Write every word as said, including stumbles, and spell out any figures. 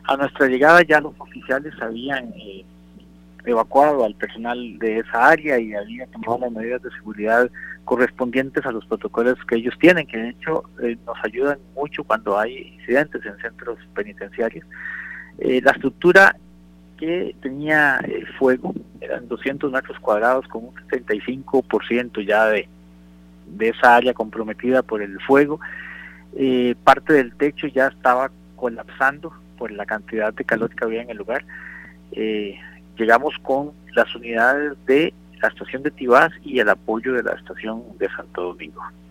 A nuestra llegada ya los oficiales habían eh, evacuado al personal de esa área y habían tomado las medidas de seguridad correspondientes a los protocolos que ellos tienen, que de hecho eh, nos ayudan mucho cuando hay incidentes en centros penitenciarios. Eh, la estructura que tenía el fuego eran doscientos metros cuadrados con un setenta y cinco por ciento ya de, de esa área comprometida por el fuego. Eh, parte del techo ya estaba colapsando por la cantidad de calor que había en el lugar. Eh, llegamos con las unidades de la estación de Tibás y el apoyo de la estación de Santo Domingo.